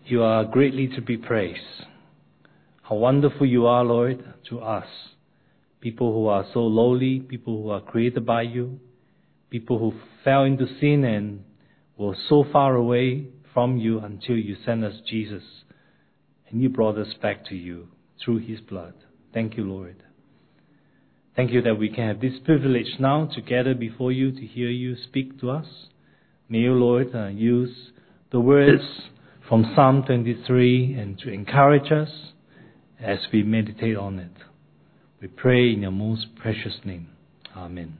You are greatly to be praised. How wonderful you are, Lord, to us. People who are so lowly, people who are created by you, people who fell into sin and were so far away from you until you sent us Jesus. And you brought us back to you through his blood. Thank you, Lord. Thank you that we can have this privilege now to gather before you to hear you speak to us. May you, Lord, use the words from Psalm 23 and to encourage us as we meditate on it. We pray in your most precious name. Amen.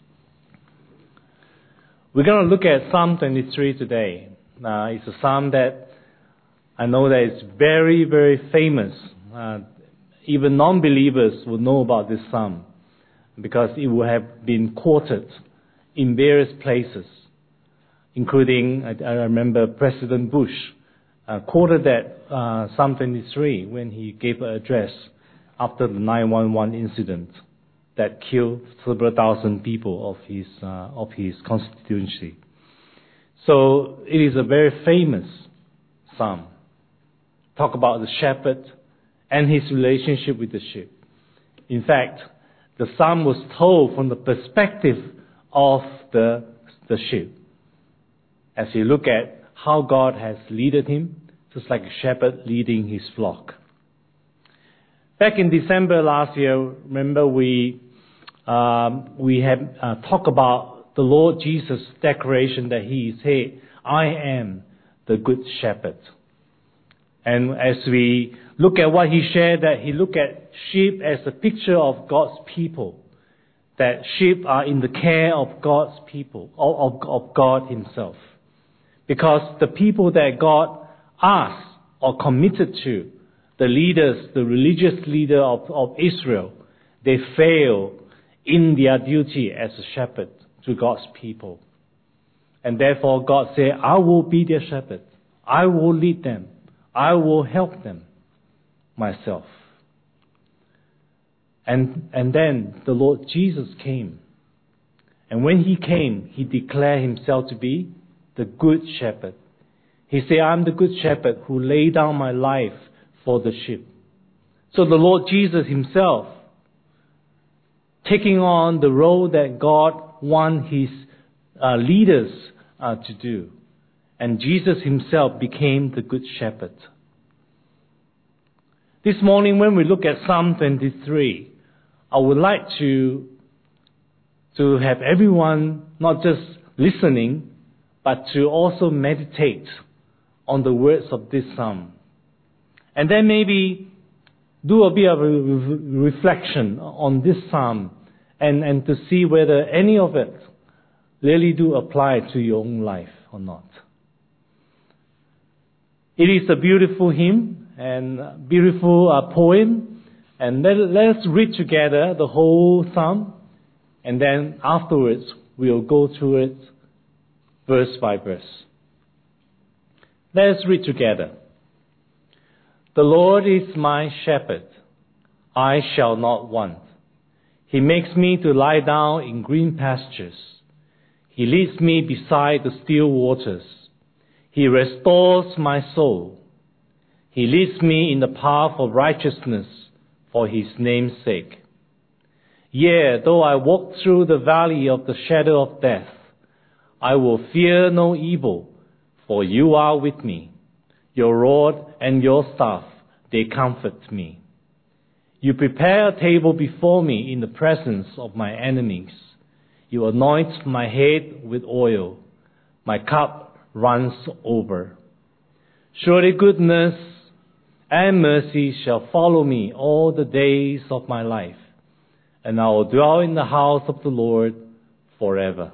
We're going to look at Psalm 23 today. It's a psalm that I know that is very, very famous. Even non-believers will know about this psalm because it will have been quoted in various places, including, I remember President Bush quoted that Psalm 23 when he gave an address after the 9/11 incident that killed several thousand people of his constituency. So it is a very famous psalm. Talk about the shepherd and his relationship with the sheep. In fact, the psalm was told from the perspective of the sheep, as you look at how God has led him, just like a shepherd leading his flock. Back in December last year, remember we had talked about the Lord Jesus' declaration that he said, "I am the good shepherd." And as we look at what he shared, that he looked at sheep as a picture of God's people, that sheep are in the care of God's people, of God himself. Because the people that God asked or committed to, the leaders, the religious leader of Israel, they fail in their duty as a shepherd to God's people. And therefore God said, "I will be their shepherd. I will lead them. I will help them myself." And then the Lord Jesus came. And when he came, he declared himself to be the good shepherd. He said, "I'm the good shepherd who lay down my life for the sheep." So the Lord Jesus himself, taking on the role that God wants his leaders to do. And Jesus himself became the good shepherd. This morning when we look at Psalm 23, I would like to have everyone not just listening, but to also meditate on the words of this psalm. And then maybe do a bit of a reflection on this psalm and to see whether any of it really do apply to your own life or not. It is a beautiful hymn and beautiful poem. And let's read together the whole psalm. And then afterwards, we'll go through it verse by verse. Let's read together. The Lord is my shepherd. I shall not want. He makes me to lie down in green pastures. He leads me beside the still waters. He restores my soul. He leads me in the path of righteousness for his name's sake. Yea, though I walk through the valley of the shadow of death, I will fear no evil, for you are with me. Your rod and your staff, they comfort me. You prepare a table before me in the presence of my enemies. You anoint my head with oil. My cup runs over. Surely goodness and mercy shall follow me all the days of my life, and I will dwell in the house of the Lord forever.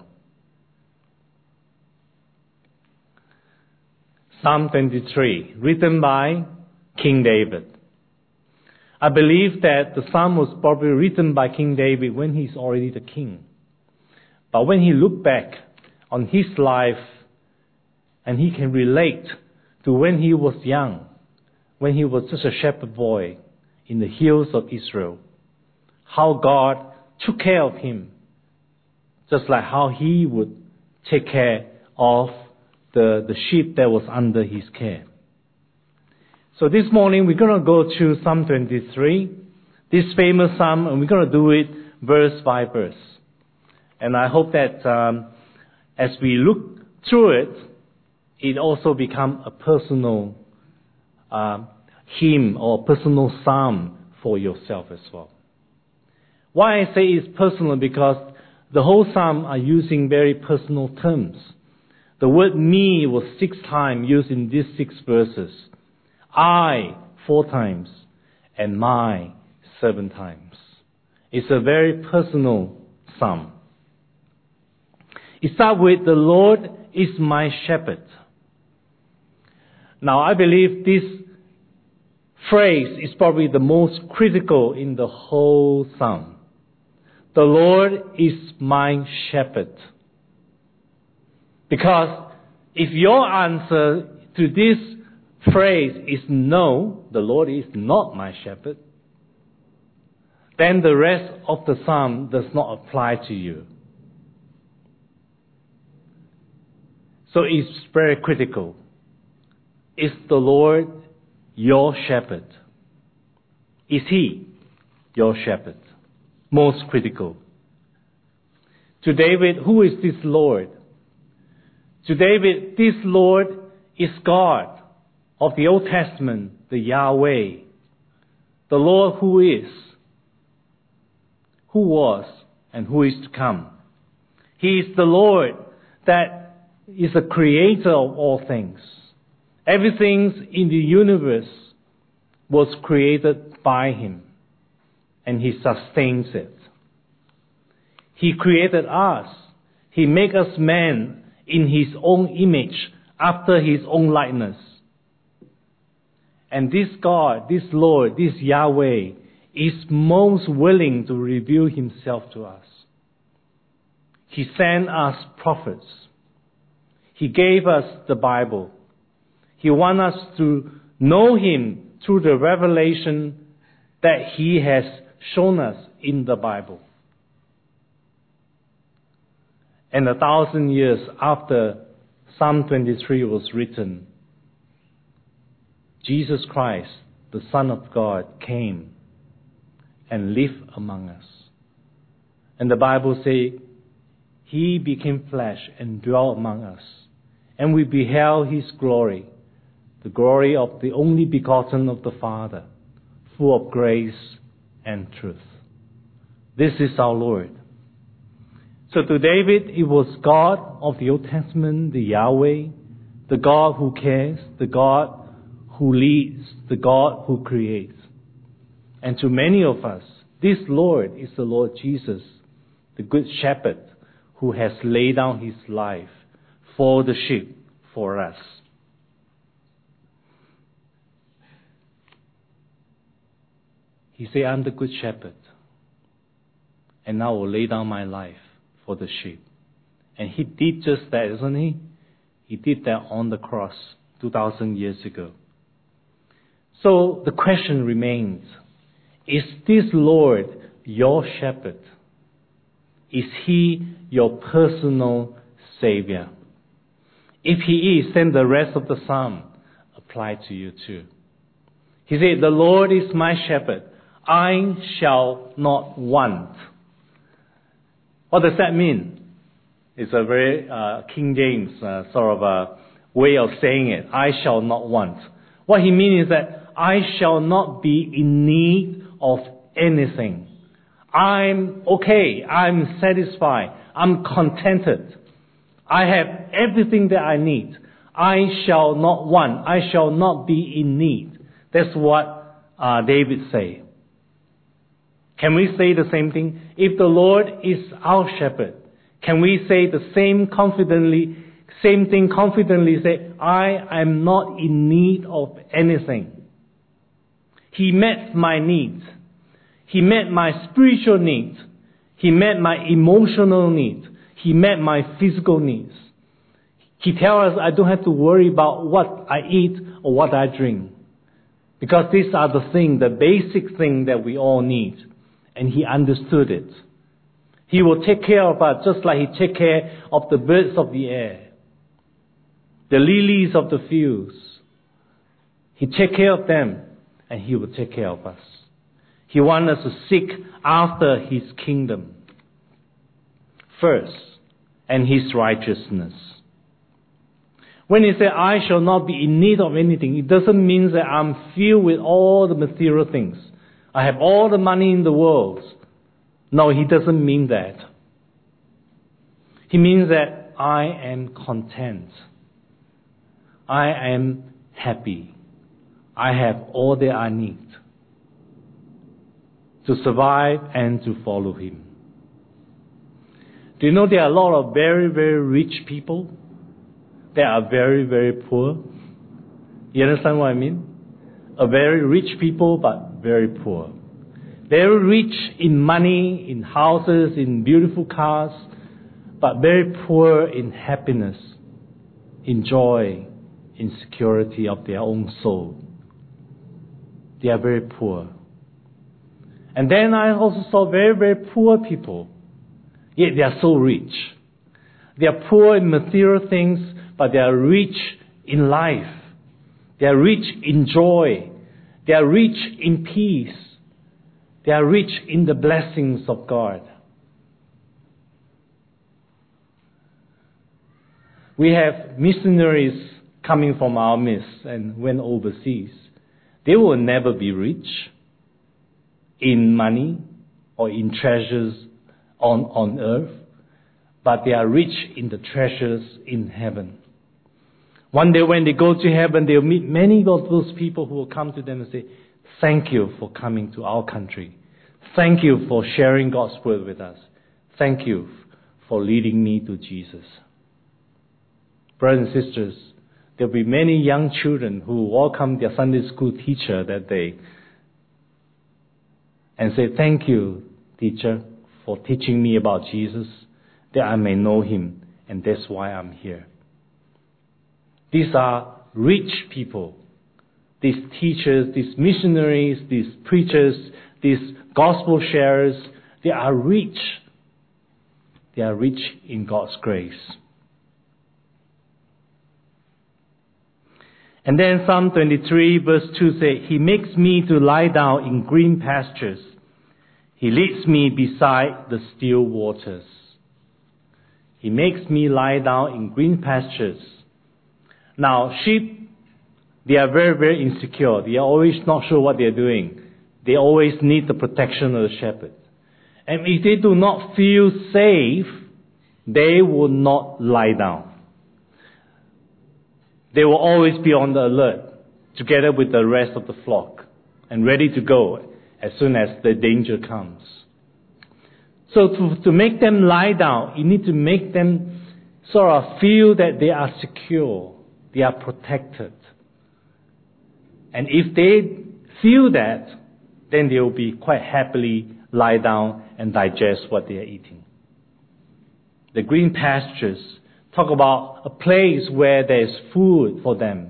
Psalm 23, written by King David. I believe that the psalm was probably written by King David when he's already the king. But when he looked back on his life and he can relate to when he was young, when he was just a shepherd boy in the hills of Israel, how God took care of him, just like how he would take care of the sheep that was under his care. So this morning we're going to go through Psalm 23, this famous psalm, and we're going to do it verse by verse. And I hope that as we look through it, it also become a personal hymn or personal psalm for yourself as well. Why I say it's personal, because the whole psalm are using very personal terms. The word me was 6 times used in these 6 verses. I 4 times, and my 7 times. It's a very personal psalm. It starts with, the Lord is my shepherd. Now I believe this phrase is probably the most critical in the whole psalm. The Lord is my shepherd. Because if your answer to this phrase is no, the Lord is not my shepherd, then the rest of the psalm does not apply to you. So it's very critical. Is the Lord your shepherd? Is He your shepherd? Most critical. To David, who is this Lord? To David, this Lord is God of the Old Testament, the Yahweh. The Lord who is, who was, and who is to come. He is the Lord that is the creator of all things. Everything in the universe was created by Him, and He sustains it. He created us. He made us man in His own image, after His own likeness. And this God, this Lord, this Yahweh is most willing to reveal Himself to us. He sent us prophets. He gave us the Bible. He wants us to know Him through the revelation that He has shown us in the Bible. And 1,000 years after Psalm 23 was written, Jesus Christ, the Son of God, came and lived among us. And the Bible says, He became flesh and dwelt among us. And we beheld His glory, the glory of the only begotten of the Father, full of grace and truth. This is our Lord. So to David, it was God of the Old Testament, the Yahweh, the God who cares, the God who leads, the God who creates. And to many of us, this Lord is the Lord Jesus, the Good Shepherd, who has laid down His life for the sheep, for us. He said, I'm the Good Shepherd, and I will lay down my life for the sheep. And He did just that, isn't He? He did that on the cross 2,000 years ago. So the question remains, is this Lord your shepherd? Is He your personal Savior? If He is, then the rest of the psalm apply to you too. He said, the Lord is my shepherd, I shall not want. What does that mean? It's a very King James sort of a way of saying it. I shall not want. What he means is that I shall not be in need of anything. I'm okay. I'm satisfied. I'm contented. I have everything that I need. I shall not want. I shall not be in need. That's what David said. Can we say the same thing? If the Lord is our shepherd, can we say the same thing confidently, say, I am not in need of anything. He met my needs. He met my spiritual needs. He met my emotional needs. He met my physical needs. He tells us I don't have to worry about what I eat or what I drink. Because these are the basic things that we all need. And He understood it. He will take care of us just like He takes care of the birds of the air, the lilies of the fields. He take care of them, and He will take care of us. He wants us to seek after His kingdom first, and His righteousness. When He said, I shall not be in need of anything, it doesn't mean that I'm filled with all the material things. I have all the money in the world. No, He doesn't mean that. He means that I am content. I am happy. I have all that I need to survive and to follow Him. Do you know there are a lot of very, very rich people that are very, very poor? You understand what I mean? A very rich people, but very poor. Very rich in money, in houses, in beautiful cars, but very poor in happiness, in joy, in security of their own soul. They are very poor. And then I also saw very, very poor people, yet they are so rich. They are poor in material things, but they are rich in life. They are rich in joy. They are rich in peace. They are rich in the blessings of God. We have missionaries coming from our midst and went overseas. They will never be rich in money or in treasures on earth, but they are rich in the treasures in heaven. One day when they go to heaven, they'll meet many of those people who will come to them and say, thank you for coming to our country. Thank you for sharing God's word with us. Thank you for leading me to Jesus. Brothers and sisters, there will be many young children who welcome their Sunday school teacher that day and say, thank you, teacher, for teaching me about Jesus, that I may know Him, and that's why I'm here. These are rich people. These teachers, these missionaries, these preachers, these gospel sharers, they are rich. They are rich in God's grace. And then Psalm 23 verse 2 says, He makes me to lie down in green pastures. He leads me beside the still waters. He makes me lie down in green pastures. Now, sheep, they are very, very insecure. They are always not sure what they are doing. They always need the protection of the shepherd. And if they do not feel safe, they will not lie down. They will always be on the alert, together with the rest of the flock, and ready to go as soon as the danger comes. So to make them lie down, you need to make them sort of feel that they are secure, they are protected. And if they feel that, then they will be quite happily lie down and digest what they are eating. The green pastures talk about a place where there is food for them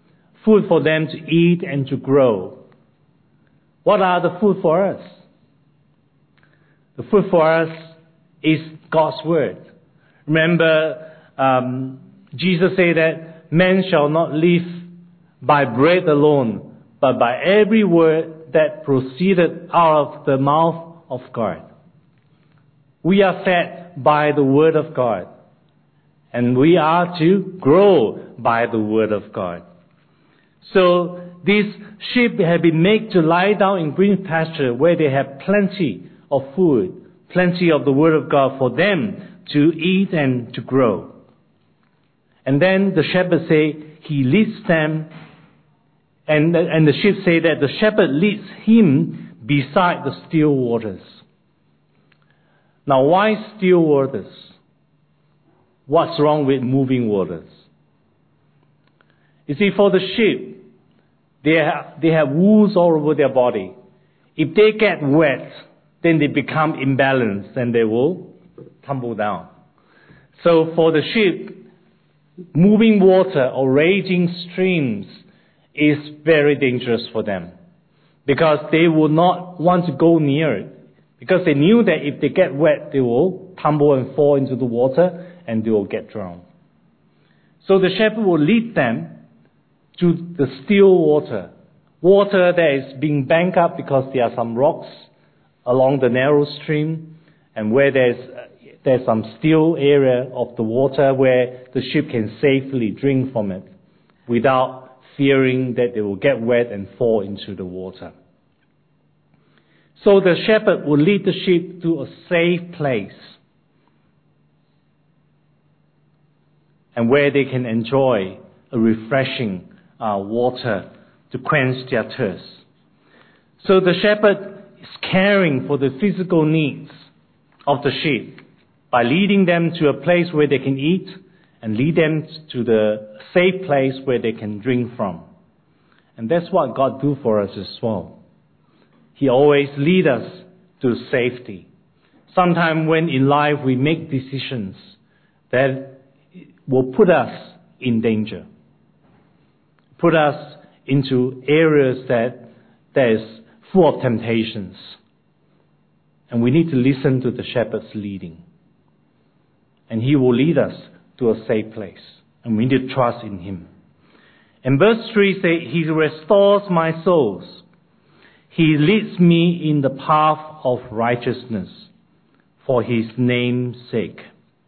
to eat and to grow. What are the food for us? The food for us is God's word. Remember, Jesus said that man shall not live by bread alone, but by every word that proceeded out of the mouth of God. We are fed by the word of God, and we are to grow by the word of God. So these sheep have been made to lie down in green pasture where they have plenty of food, plenty of the word of God for them to eat and to grow. And then the shepherd say he leads them, and the sheep say that the shepherd leads him beside the still waters. Now, why still waters? What's wrong with moving waters? You see, for the sheep, they have wounds all over their body. If they get wet, then they become imbalanced and they will tumble down. So for the sheep, moving water or raging streams is very dangerous for them, because they will not want to go near it, because they knew that if they get wet, they will tumble and fall into the water and they will get drowned. So the shepherd will lead them to the still water, water that is being banked up because there are some rocks along the narrow stream, and where there's some still area of the water where the sheep can safely drink from it without fearing that they will get wet and fall into the water. So the shepherd will lead the sheep to a safe place, and where they can enjoy a refreshing water to quench their thirst. So the shepherd is caring for the physical needs of the sheep by leading them to a place where they can eat and lead them to the safe place where they can drink from. And that's what God do for us as well. He always leads us to safety. Sometimes when in life we make decisions that will put us in danger, put us into areas that is full of temptations. And we need to listen to the shepherd's leading. And he will lead us to a safe place. And we need to trust in him. And verse 3 says, he restores my souls. He leads me in the path of righteousness for his name's sake.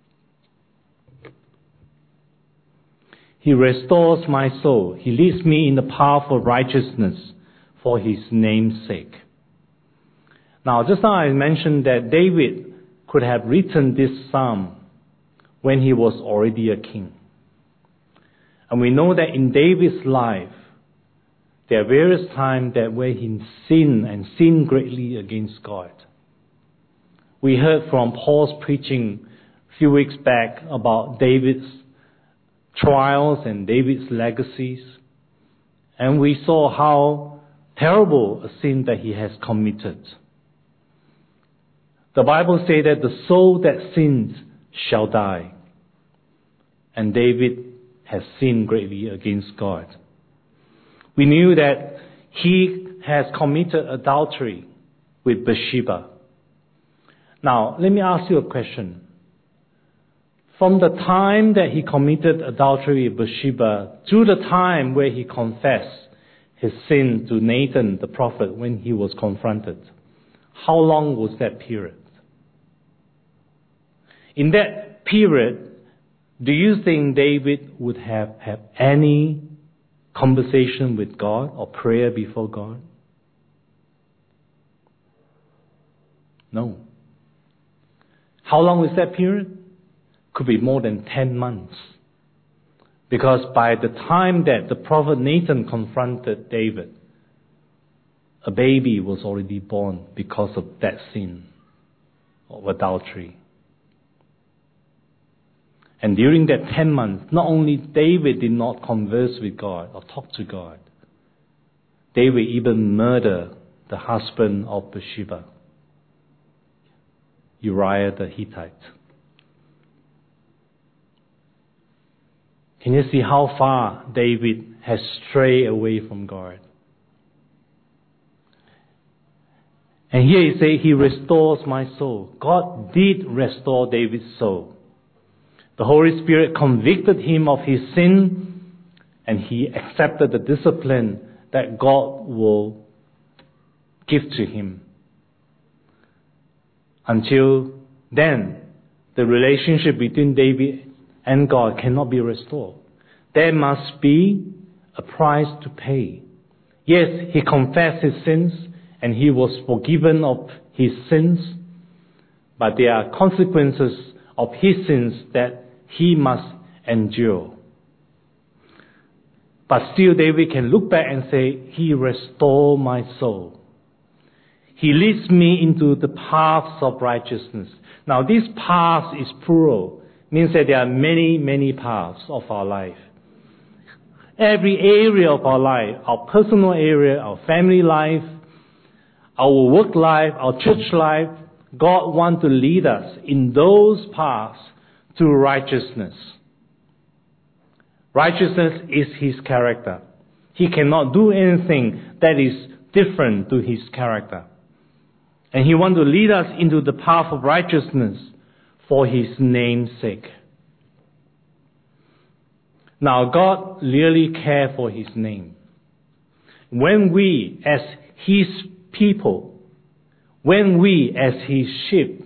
He restores my soul. He leads me in the path of righteousness for his name's sake. Now, just now I mentioned that David could have written this psalm when he was already a king. And we know that in David's life, there are various times that where he sinned greatly against God. We heard from Paul's preaching a few weeks back about David's trials and David's legacies. And we saw how terrible a sin that he has committed. The Bible says that the soul that sins shall die. And David has sinned greatly against God. We knew that he has committed adultery with Bathsheba. Now, let me ask you a question. From the time that he committed adultery with Bathsheba to the time where he confessed his sin to Nathan the prophet when he was confronted, how long was that period? In that period, do you think David would have had any conversation with God or prayer before God? No. How long was that period? Could be more than 10 months. Because by the time that the prophet Nathan confronted David, a baby was already born because of that sin of adultery. And during that 10 months, not only David did not converse with God or talk to God, David even murdered the husband of Bathsheba, Uriah the Hittite. Can you see how far David has strayed away from God? And here he says, he restores my soul. God did restore David's soul. The Holy Spirit convicted him of his sin, and he accepted the discipline that God will give to him. Until then, the relationship between David and God cannot be restored. There must be a price to pay. Yes, he confessed his sins and he was forgiven of his sins, but there are consequences of his sins that he must endure. But still David can look back and say, he restored my soul. He leads me into the paths of righteousness. Now this path is plural. Means that there are many, many paths of our life. Every area of our life, our personal area, our family life, our work life, our church life, God wants to lead us in those paths to righteousness. Righteousness is his character. He cannot do anything that is different to his character. And he wants to lead us into the path of righteousness for his name's sake. Now, God really cares for His name. When we, as His people, when we, as His sheep,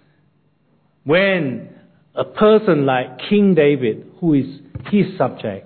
when a person like King David, who is His subject,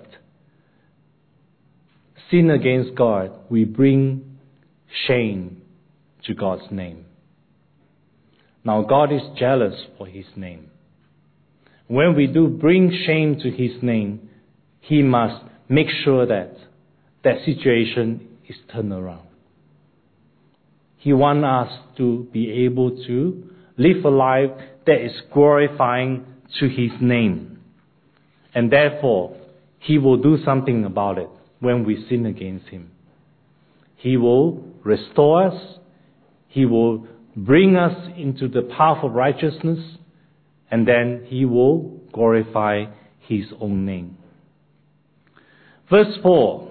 sin against God, we bring shame to God's name. Now, God is jealous for His name. When we do bring shame to His name, He must make sure that that situation is turned around. He wants us to be able to live a life that is glorifying to His name. And therefore, He will do something about it when we sin against Him. He will restore us. He will bring us into the path of righteousness. And then He will glorify His own name. Verse 4.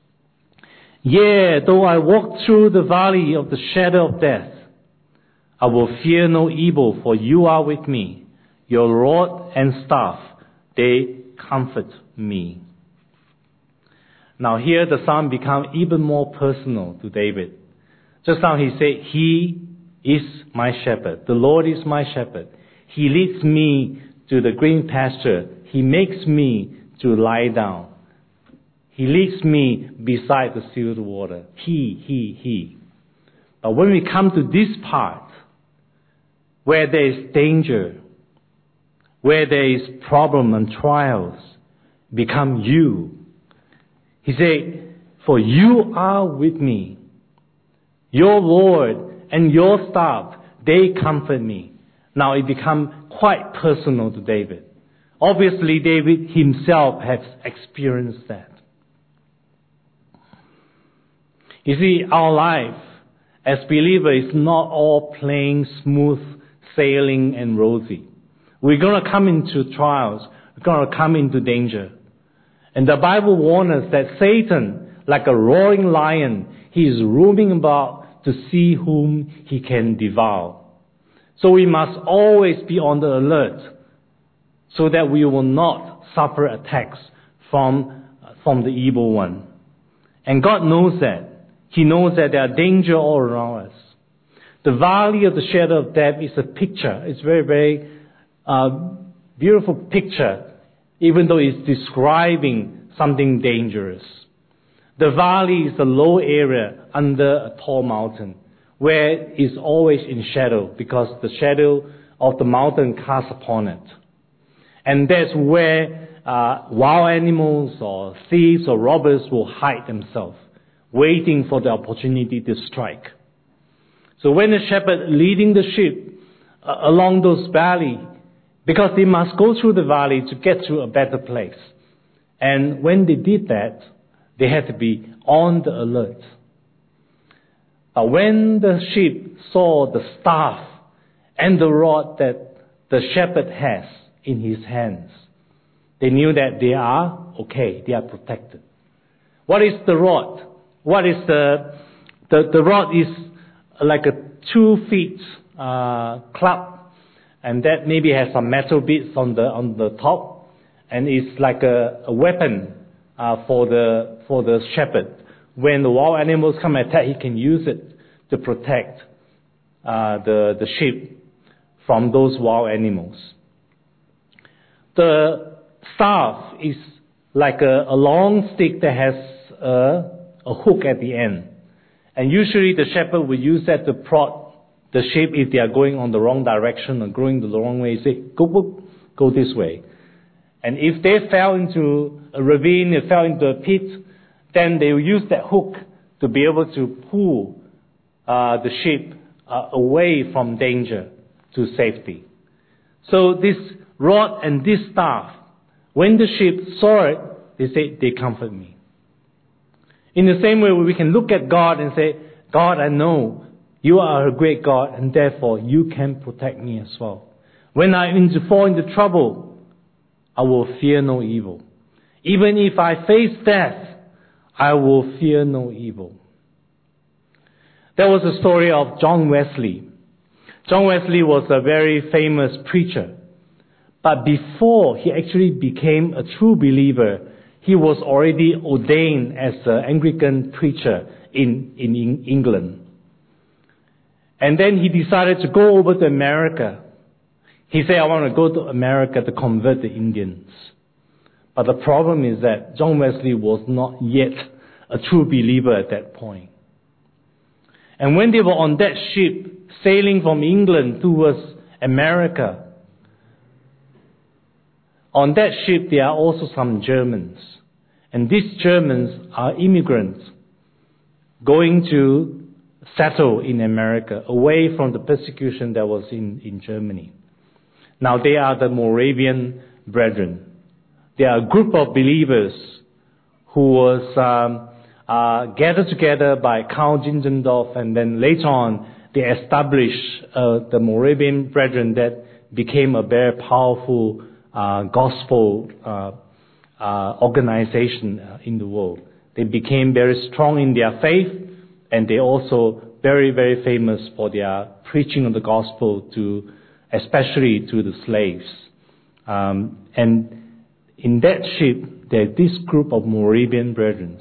Yea, though I walk through the valley of the shadow of death, I will fear no evil, for you are with me. Your rod and staff, they comfort me. Now here the psalm becomes even more personal to David. Just now he said, He is my shepherd. The Lord is my shepherd. He leads me to the green pasture. He makes me to lie down. He leads me beside the still water. He. But when we come to this part, where there is danger, where there is problem and trials, become you. He said, for you are with me. Your Lord and your staff, they comfort me. Now it becomes quite personal to David. Obviously, David himself has experienced that. You see, our life as believers is not all plain, smooth sailing and rosy. We're going to come into trials. We're going to come into danger. And the Bible warns us that Satan, like a roaring lion, he is roaming about to see whom he can devour. So we must always be on the alert so that we will not suffer attacks from the evil one. And God knows that. He knows that there are dangers all around us. The valley of the shadow of death is a picture. It's very, very beautiful picture, even though it's describing something dangerous. The valley is a low area under a tall mountain, where it's always in shadow, because the shadow of the mountain casts upon it. And that's where wild animals or thieves or robbers will hide themselves, waiting for the opportunity to strike. So when the shepherd leading the sheep along those valleys, because they must go through the valley to get to a better place. And when they did that, they had to be on the alert. But when the sheep saw the staff and the rod that the shepherd has in his hands, they knew that they are okay, they are protected. What is the rod? What is the rod is like a 2 feet club, and that maybe has some metal bits on the top, and it's like a weapon for the shepherd. When the wild animals come and attack, he can use it to protect the sheep from those wild animals. The staff is like a long stick that has a hook at the end. And usually the shepherd will use that to prod the sheep if they are going on the wrong direction or going the wrong way. Say, go this way. And if they fell into a ravine, they fell into a pit, then they will use that hook to be able to pull the sheep away from danger to safety. So this rod and this staff, when the sheep saw it, they say, they comfort me. In the same way, we can look at God and say, God, I know you are a great God, and therefore you can protect me as well. When I fall into trouble, I will fear no evil. Even if I face death, I will fear no evil. There was a story of John Wesley. John Wesley was a very famous preacher. But before he actually became a true believer, he was already ordained as an Anglican preacher in England. And then he decided to go over to America. He said, I want to go to America to convert the Indians. But the problem is that John Wesley was not yet a true believer at that point. And when they were on that ship, sailing from England towards America, on that ship there are also some Germans. And these Germans are immigrants going to settle in America, away from the persecution that was in Germany. Now they are the Moravian Brethren. They are a group of believers who was gathered together by Karl Zinzendorf, and then later on they established the Moravian Brethren that became a very powerful gospel organization in the world. They became very strong in their faith, and they also very, very famous for their preaching of the gospel to, especially to the slaves. And in that ship, there's this group of Moravian Brethren.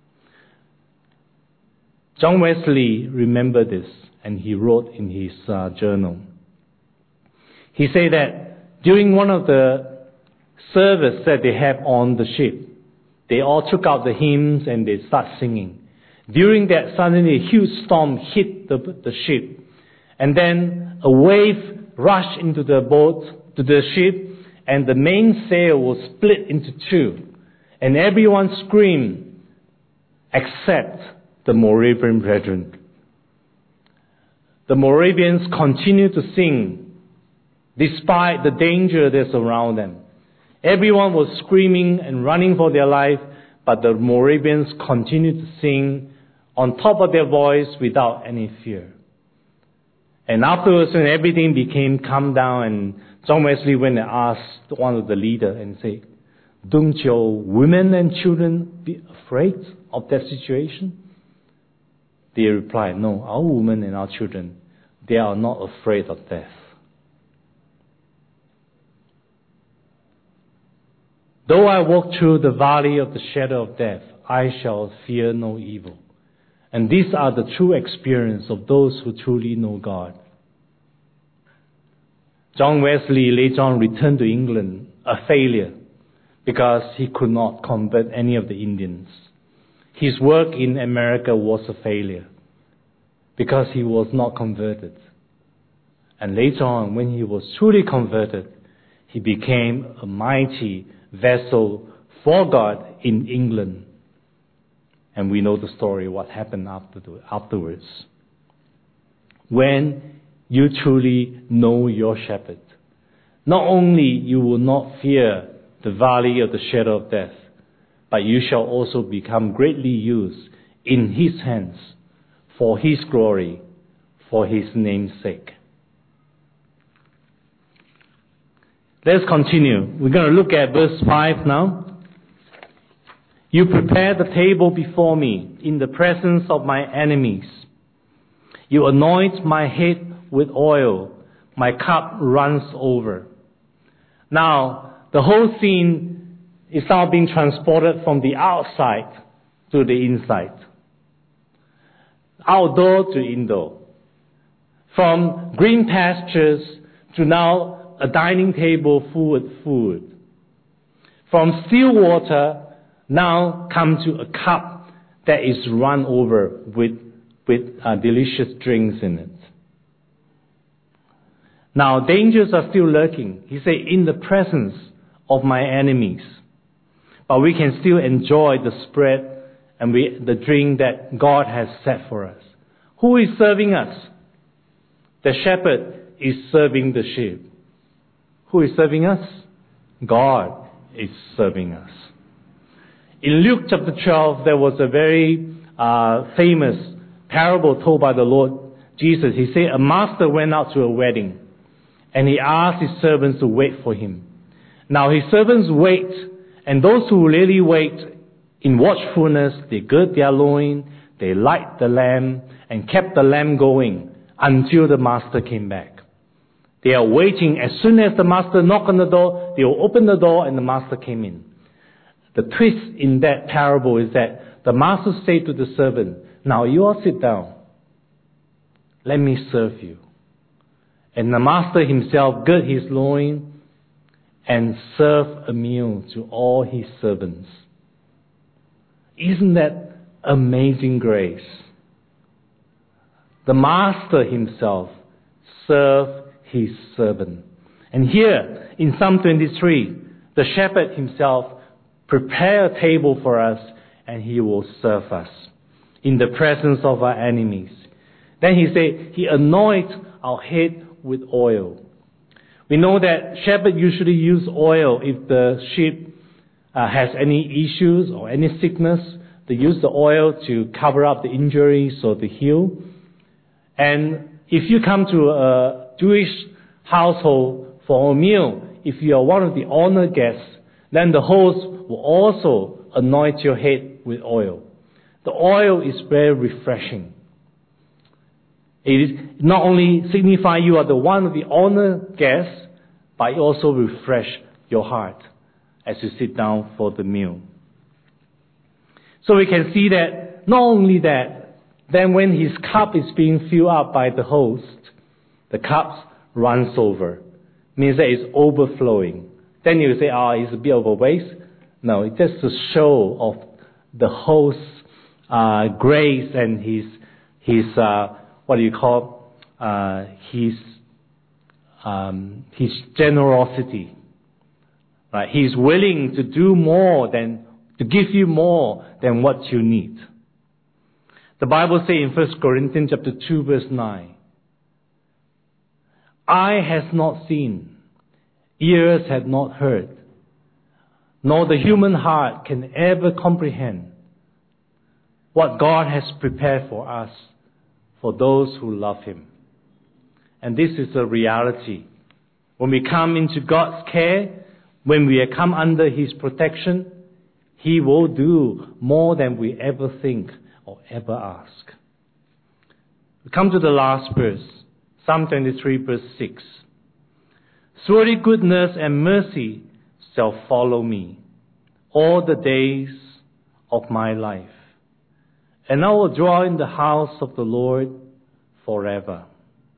John Wesley remembered this, and he wrote in his journal. He said that during one of the service that they have on the ship, they all took out the hymns and they start singing. During that, suddenly a huge storm hit the ship, and then a wave rushed into the boat, to the ship, and the mainsail was split into two, and everyone screamed except the Moravian Brethren. The Moravians continued to sing despite the danger that's around them. Everyone was screaming and running for their life, but the Moravians continued to sing on top of their voice without any fear. And afterwards, when everything became calmed down, and John Wesley went and asked one of the leaders and said, don't your women and children be afraid of that situation? They replied, no, our women and our children, they are not afraid of death. Though I walk through the valley of the shadow of death, I shall fear no evil. And these are the true experience of those who truly know God. John Wesley later on returned to England a failure because he could not convert any of the Indians. His work in America was a failure because he was not converted. And later on, when he was truly converted, he became a mighty vessel for God in England. And we know the story, what happened afterwards. When you truly know your shepherd, not only you will not fear the valley of the shadow of death, but you shall also become greatly used in his hands for his glory, for his name's sake. Let's continue. We're going to look at verse 5 now. You prepare the table before me in the presence of my enemies. You anoint my head with oil. My cup runs over. Now, the whole scene is now being transported from the outside to the inside. Outdoor to indoor. From green pastures to now a dining table full with food. From still water now come to a cup that is run over with delicious drinks in it. Now dangers are still lurking. He said, in the presence of my enemies. But we can still enjoy the spread and the drink that God has set for us. Who is serving us? The shepherd is serving the sheep. Who is serving us? God is serving us. In Luke chapter 12, there was a very famous parable told by the Lord Jesus. He said, a master went out to a wedding, and he asked his servants to wait for him. Now his servants wait, and those who really wait in watchfulness, they gird their loin, they light the lamp, and kept the lamp going until the master came back. They are waiting. As soon as the master knocked on the door, they will open the door, and the master came in. The twist in that parable is that the master said to the servant, now you all sit down. Let me serve you. And the master himself girt his loin and served a meal to all his servants. Isn't that amazing grace? The master himself served his servant. And here in Psalm 23, the shepherd himself prepared a table for us, and he will serve us in the presence of our enemies. Then he said, he anoints our head with oil. We know that shepherds usually use oil if the sheep has any issues or any sickness. They use the oil to cover up the injuries or to heal. And if you come to a Jewish household for a meal, if you are one of the honored guests, then the host will also anoint your head with oil. The oil is very refreshing. It is not only signify you are the one of the honored guests, but it also refresh your heart as you sit down for the meal. So we can see that not only that, then when his cup is being filled up by the host, the cup runs over. Means that it's overflowing. Then you say, it's a bit of a waste. No, it's just a show of the host's grace and his generosity. Right? He's willing to do more to give you more than what you need. The Bible says in 1 Corinthians chapter 2 verse 9, eye has not seen, ears have not heard, nor the human heart can ever comprehend what God has prepared for us, for those who love Him. And this is a reality. When we come into God's care, when we come under His protection, He will do more than we ever think or ever ask. We come to the last verse, Psalm 23 verse 6. Surely goodness and mercy shall follow me all the days of my life, and I will dwell in the house of the Lord forever.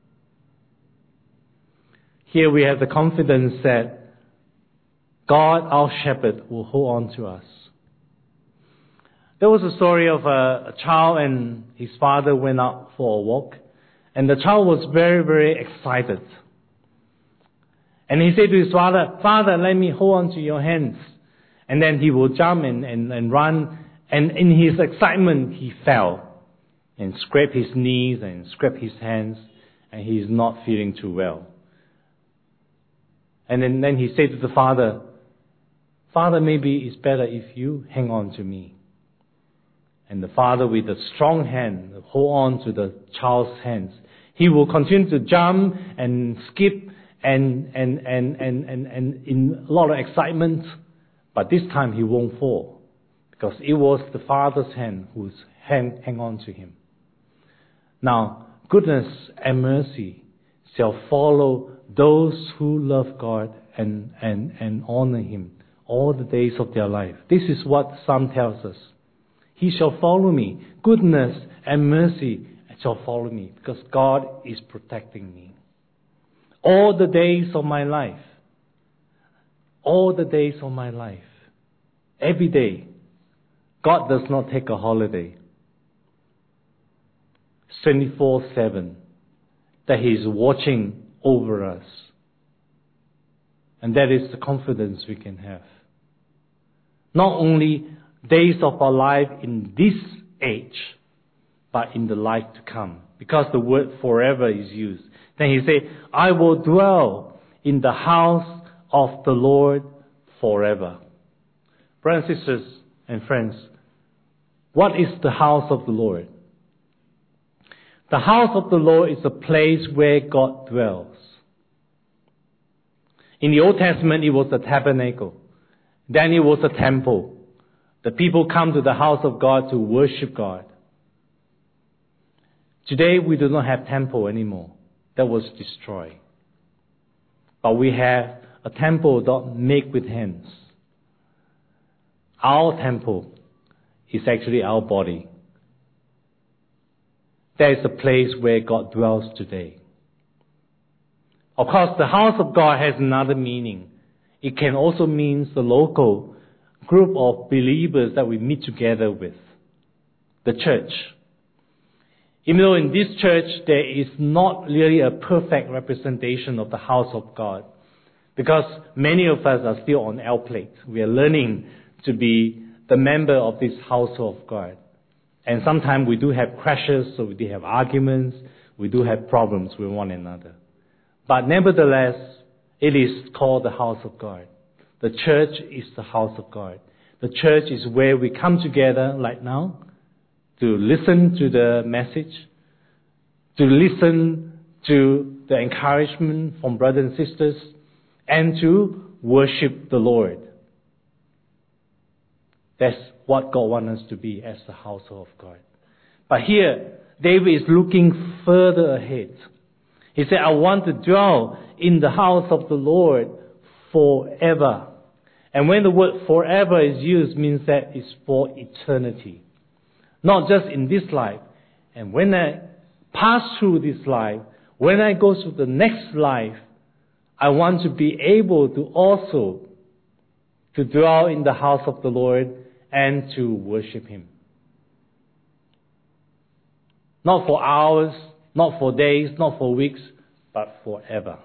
Here we have the confidence that God, our shepherd, will hold on to us. There was a story of a child and his father went out for a walk, and the child was very, very excited. And he said to his father, Father, let me hold on to your hands. And then he will jump and run, and in his excitement he fell and scraped his knees and scraped his hands, and he is not feeling too well. And then he said to the father, Father, maybe it's better if you hang on to me. And the father, with a strong hand, hold on to the child's hands. He will continue to jump and skip and in a lot of excitement, but this time he won't fall, because it was the father's hand who's hang on to him. Now, goodness and mercy shall follow those who love God and honor Him all the days of their life. This is what Psalm tells us. He shall follow me. Goodness and mercy shall follow me, because God is protecting me all the days of my life. All the days of my life. Every day. God does not take a holiday. 24/7. That He is watching over us. And that is the confidence we can have. Not only days of our life in this age, but in the life to come. Because the word forever is used. Then he said, I will dwell in the house of the Lord forever. Brothers and sisters and friends, what is the house of the Lord? The house of the Lord is a place where God dwells. In the Old Testament, it was a tabernacle. Then it was a temple. The people come to the house of God to worship God. Today, we do not have temple anymore. That was destroyed. But we have a temple not made with hands. our temple is actually our body. That is the place where God dwells today. Of course, the house of God has another meaning. It can also mean the local group of believers that we meet together with, the church. Even though in this church there is not really a perfect representation of the house of God, because many of us are still on L plate. We are learning to be the member of this household of God. And sometimes we do have crashes, so we do have arguments, we do have problems with one another. But nevertheless, it is called the house of God. The church is the house of God. The church is where we come together like now to listen to the message, to listen to the encouragement from brothers and sisters, and to worship the Lord. That's what God wants us to be as the household of God. But here, David is looking further ahead. He said, I want to dwell in the house of the Lord forever. And when the word forever is used, means that it's for eternity. Not just in this life. And when I pass through this life, when I go to the next life, I want to be able to also to dwell in the house of the Lord and to worship Him. Not for hours, not for days, not for weeks, but forever.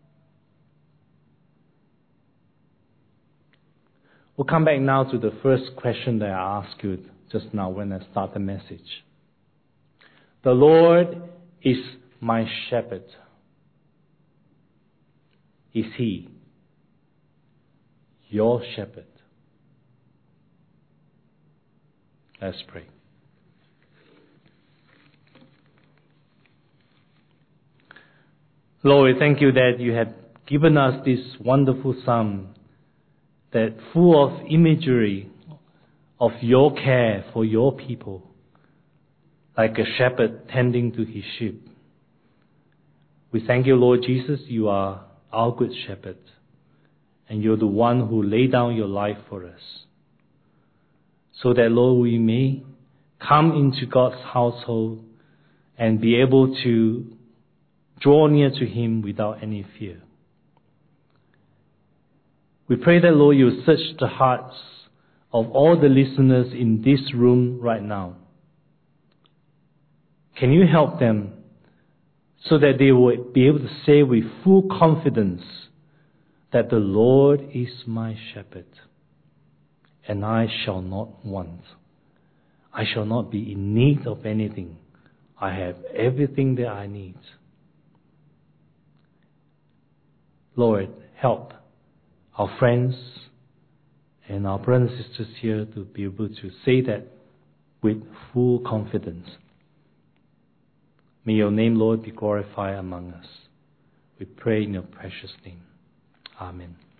We'll come back now to the first question that I asked you just now when I start the message. The Lord is my shepherd. Is He your shepherd? Let's pray. Lord, we thank you that you have given us this wonderful psalm that full of imagery of your care for your people, like a shepherd tending to his sheep. We thank you, Lord Jesus, you are our good shepherd, and you're the one who laid down your life for us, so that, Lord, we may come into God's household and be able to draw near to Him without any fear. We pray that, Lord, you search the hearts of all the listeners in this room right now. Can you help them so that they will be able to say with full confidence that the Lord is my shepherd, and I shall not want. I shall not be in need of anything. I have everything that I need. Lord, help our friends and our brothers and sisters here to be able to say that with full confidence. May your name, Lord, be glorified among us. We pray in your precious name. Amen.